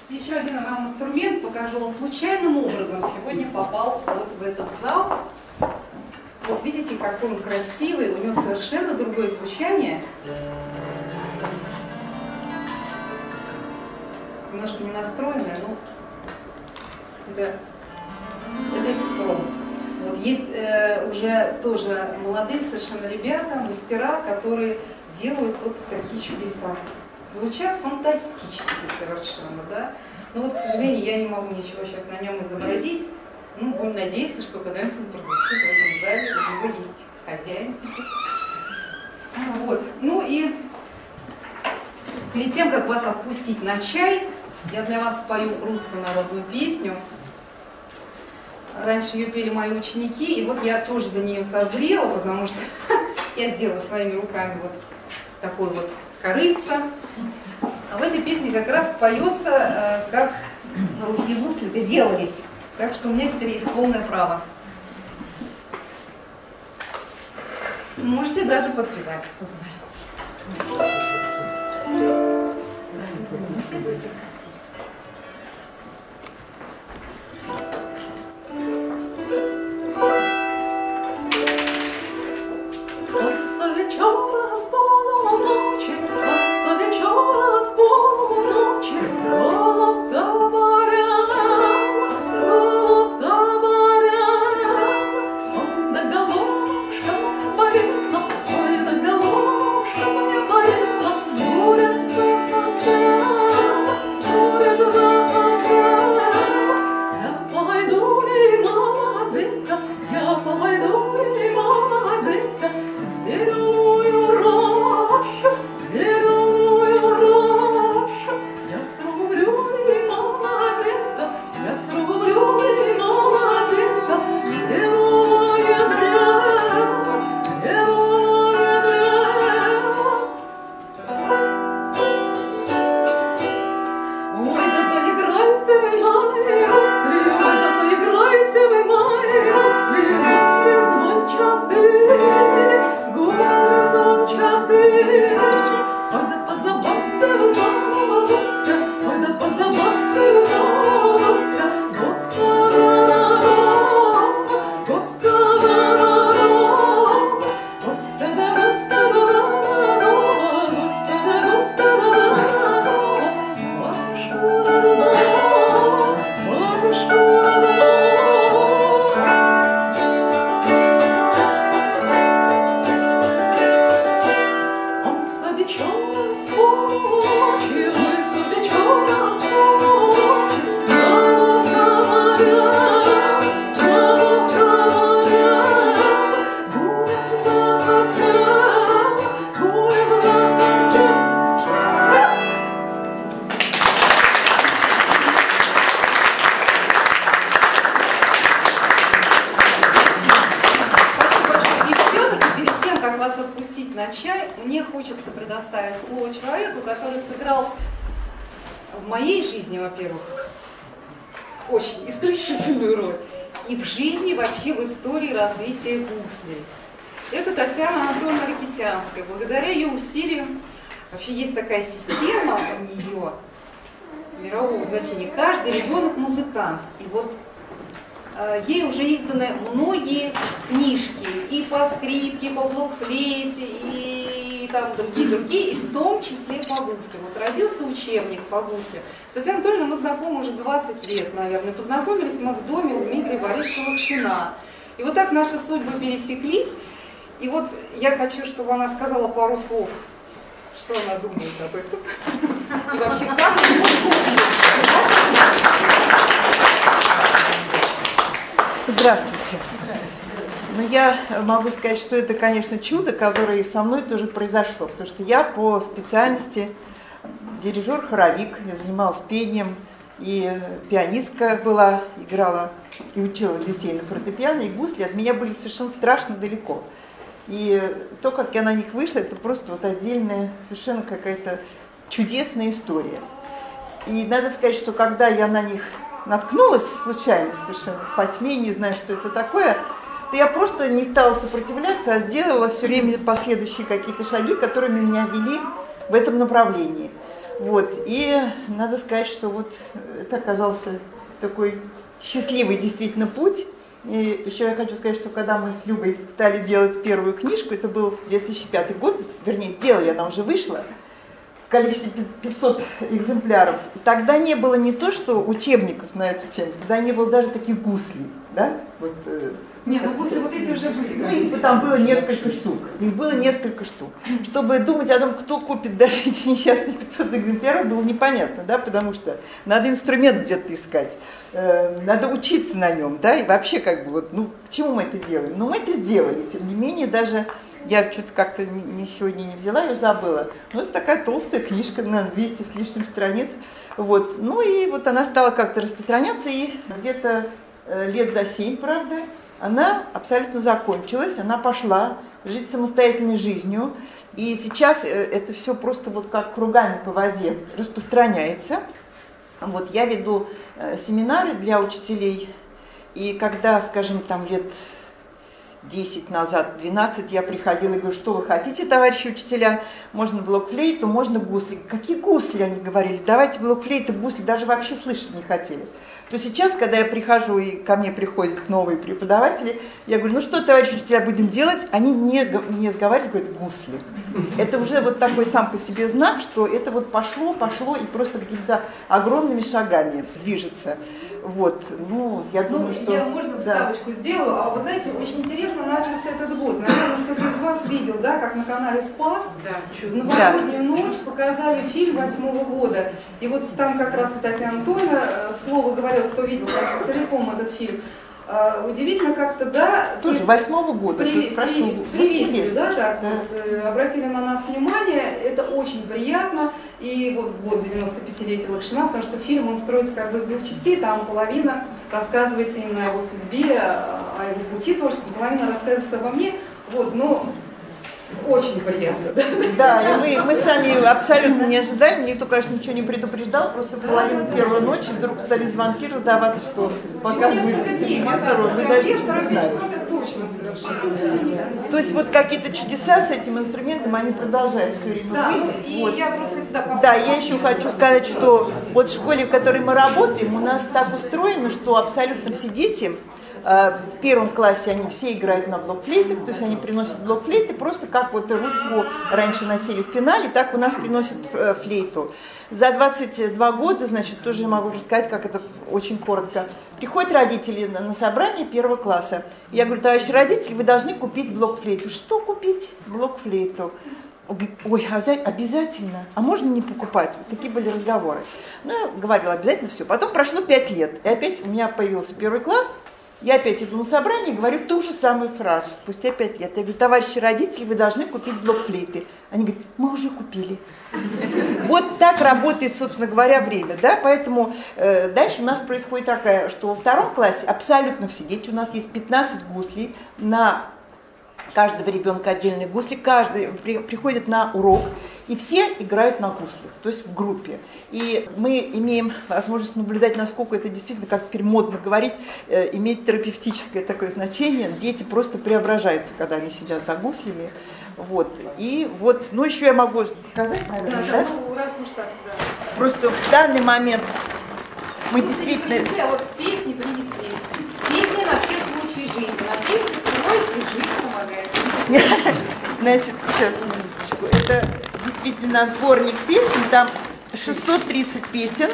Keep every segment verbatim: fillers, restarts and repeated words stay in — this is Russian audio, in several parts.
Еще один вам инструмент покажу. Он случайным образом сегодня попал вот в этот зал. Вот видите, какой он красивый. У него совершенно другое звучание. Немножко не настроенное, но это, это экспром. Вот есть э, уже тоже молодые совершенно ребята, мастера, которые делают вот такие чудеса. Звучат фантастически совершенно, да? Но вот, к сожалению, я не могу ничего сейчас на нем изобразить. Ну, будем надеяться, что когда-нибудь он прозвучит в этом зале. У него есть хозяин теперь. Вот. Ну и перед тем, как вас отпустить на чай, я для вас спою русскую народную песню. Раньше ее пели мои ученики, и вот я тоже до нее созрела, потому что я сделала своими руками вот такой вот корыца. А в этой песне как раз поется, как на Руси гусли-то делались. Так что у меня теперь есть полное право. Можете даже подпевать, кто знает. Развития гуслей. Это Татьяна Анатольевна Ракитянская. Благодаря ее усилиям вообще есть такая система у нее мирового значения. Каждый ребенок музыкант. И вот э, ей уже изданы многие книжки и по скрипке, и по блокфлейте, и, и там другие-другие, и в том числе по гусле. Вот родился учебник по гусле. С Татьяной Анатольевной мы знакомы уже двадцать лет, наверное. Познакомились мы в доме у Дмитрия Борисовича Лапшина. И вот так наши судьбы пересеклись. И вот я хочу, чтобы она сказала пару слов, что она думает об этом. И вообще, как она может. Здравствуйте. Ну, я могу сказать, что это, конечно, чудо, которое со мной тоже произошло. Потому что я по специальности дирижер-хоровик. Я занималась пением. И пианистка была, играла и учила детей на фортепиано, и гусли от меня были совершенно страшно далеко. И то, как я на них вышла, это просто вот отдельная, совершенно какая-то чудесная история. И надо сказать, что когда я на них наткнулась случайно совершенно, по тьме, не знаю, что это такое, то я просто не стала сопротивляться, а сделала все время последующие какие-то шаги, которыми меня вели в этом направлении. Вот. И надо сказать, что вот это оказался такой счастливый действительно путь. И еще я хочу сказать, что когда мы с Любой стали делать первую книжку, это был две тысячи пятый год, вернее, сделали, она уже вышла, в количестве пятьсот экземпляров. И тогда не было не то, что учебников на эту тему, тогда не было даже таких гуслей, да? Вот, э, Не, ну гусли вот эти уже были. ну, их там было несколько штук. Их было несколько штук. Чтобы думать о том, кто купит даже эти несчастные пятьсот экземпляров, было непонятно, да, потому что надо инструмент где-то искать, э, надо учиться на нем, да, и вообще как бы вот, ну, к чему мы это делаем? Ну, мы это сделали, тем не менее, даже я что-то как-то не, не сегодня не взяла, ее забыла. Ну, это такая толстая книжка на двести с лишним страниц. Вот. Ну, и вот она стала как-то распространяться, и где-то э, лет за семь, правда, она абсолютно закончилась, она пошла жить самостоятельной жизнью, и сейчас это все просто вот как кругами по воде распространяется. Вот я веду семинары для учителей, и когда, скажем, там лет десять назад, двенадцать, я приходила и говорю, что вы хотите, товарищи учителя, можно блокфлейту, можно гусли. Какие гусли, они говорили, давайте блокфлейты, гусли, даже вообще слышать не хотели. То сейчас, когда я прихожу, и ко мне приходят новые преподаватели, я говорю, ну что, товарищи учителя, будем делать? Они не, не сговариваются, говорят, гусли. Это уже вот такой сам по себе знак, что это вот пошло, пошло, и просто какими-то огромными шагами движется. Вот, ну, я думаю, ну, что... Я, можно вставочку да. сделаю? А вы знаете, очень интересно начался этот год. Наверное, кто-то из вас видел, да, как на канале «Спас» да. в новогоднюю да. ночь показали фильм восьмого года. И вот там как раз и Татьяна Анатольевна слово говорила, кто видел, конечно, целиком этот фильм. Uh, удивительно как-то, да... Тоже восьмого года, при, прошло. При, приветили, да, так да. Вот, э, обратили на нас внимание, это очень приятно. И вот в год девяносто-пятилетия Лакшина, потому что фильм, он строится как бы из двух частей, там половина рассказывается именно о его судьбе, о его пути творческом, половина рассказывается обо мне, вот, но... Очень приятно. Да, да и мы, мы сами абсолютно не ожидаем, никто, конечно, ничего не предупреждал, просто да, половину да, первой да. ночи вдруг стали звонки раздаваться, что показывали по телевизору, мы даже не знали. То есть вот какие-то чудеса с этим инструментом, они продолжают все время да, быть. И вот. я просто, да, да, я еще хочу сказать, что вот в школе, в которой мы работаем, у нас так устроено, что абсолютно все дети... В первом классе они все играют на блокфлейтах, то есть они приносят блокфлейты, просто как вот ручку раньше носили в пенале, так у нас приносят флейту. За двадцать два года, значит, тоже могу рассказать, как это очень коротко. Приходят родители на собрание первого класса. Я говорю, товарищи родители, вы должны купить блокфлейту. Что купить? Блокфлейту. Ой, обязательно, а можно не покупать? Вот такие были разговоры. Ну, я говорила, обязательно все. Потом прошло пять лет, и опять у меня появился первый класс. Я опять иду на собрание и говорю ту же самую фразу спустя пять лет. Я говорю, товарищи родители, вы должны купить блокфлейты. Они говорят, мы уже купили. Вот так работает, собственно говоря, время. Да? Поэтому э, дальше у нас происходит такая, что во втором классе абсолютно все дети, у нас есть пятнадцать гуслей, на каждого ребенка отдельные гусли, каждый при, приходит на урок, и все играют на гуслях, то есть в группе. И мы имеем возможность наблюдать, насколько это действительно, как теперь модно говорить, э, имеет терапевтическое такое значение. Дети просто преображаются, когда они сидят за гуслями. Вот. И вот, ну еще я могу сказать, наверное, да? да? Ну, раз уж так, да. Просто в данный момент мы Гусли действительно... Не принесли, а вот песни принесли. Песни на все случаи жизни. На песни строит и жизнь помогает. Значит, сейчас, минуточку. Это действительно сборник песен, там шестьсот тридцать песен.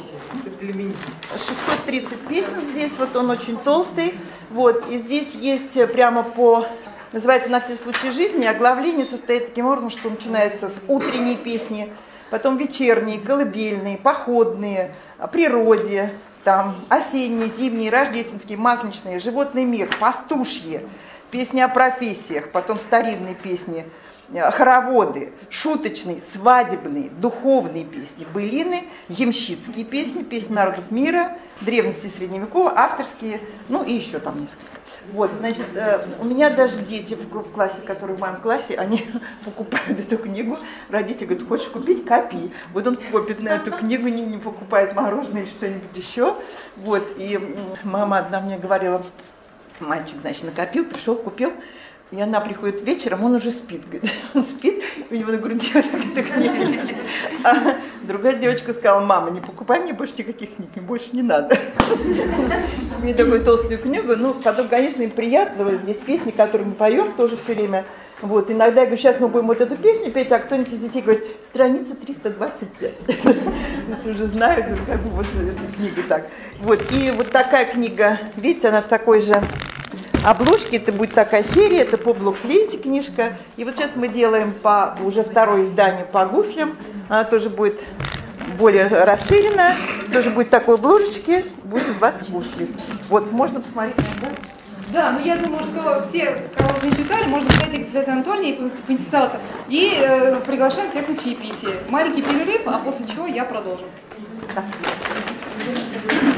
шестьсот тридцать песен здесь, вот он очень толстый. Вот, и здесь есть прямо по, называется «На все случаи жизни», оглавление состоит таким образом, что начинается с утренней песни, потом вечерние, колыбельные, походные, о природе, там осенние, зимние, рождественские, масличные, животный мир, пастушьи, песни о профессиях, потом старинные песни, хороводы, шуточные, свадебные, духовные песни, былины, ямщицкие песни, песни народов мира, древности средневековья, авторские, ну и еще там несколько. Вот, значит, у меня даже дети в классе, которые в моем классе, они покупают эту книгу, родители говорят, хочешь купить, копи. Вот он копит на эту книгу, не, не покупает мороженое или что-нибудь еще. Вот, и мама одна мне говорила, мальчик, значит, накопил, пришел, купил. И она приходит вечером, он уже спит. Говорит, он спит, у него на груди вот так эта книга. А Другая девочка сказала: мама, не покупай мне больше никаких книг, мне больше не надо. Мне такую толстую книгу. Ну, потом, конечно, им приятно. Вот здесь песни, которые мы поем тоже все время. Вот, иногда я говорю: сейчас мы будем вот эту песню петь, а кто-нибудь из детей говорит: страница триста двадцать пять. То есть уже знают, как бы вот эта книга так. Вот, и вот такая книга, видите, она в такой же обложке, это будет такая серия, это по блокфлейте книжка. И вот сейчас мы делаем по, уже второе издание по гуслям, она тоже будет более расширенная, тоже будет такой обложечки, будет называться «Гусли». Вот, можно посмотреть, да? Да, ну я думаю, что все, кого не читали, можно зайти к Светлане Анатольевне и поинтересоваться. И э, приглашаем всех на чаепитие. Маленький перерыв, а после чего я продолжу. Да.